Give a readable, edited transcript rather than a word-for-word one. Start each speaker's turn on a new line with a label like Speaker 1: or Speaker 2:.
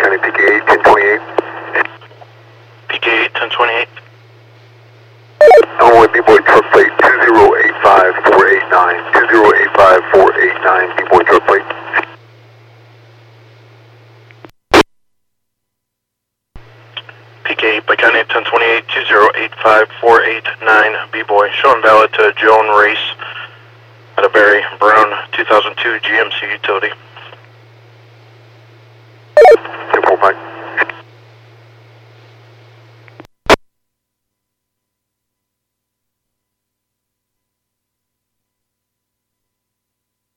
Speaker 1: County PK 1028.
Speaker 2: PK 1028.
Speaker 1: Illinois B-Boy truck plate 2085489. 2085489 B-Boy truck plate.
Speaker 2: PK by County 1028 2085489 B-Boy. Showing valid to Joan Race at a Barry Brown 2002 GMC utility.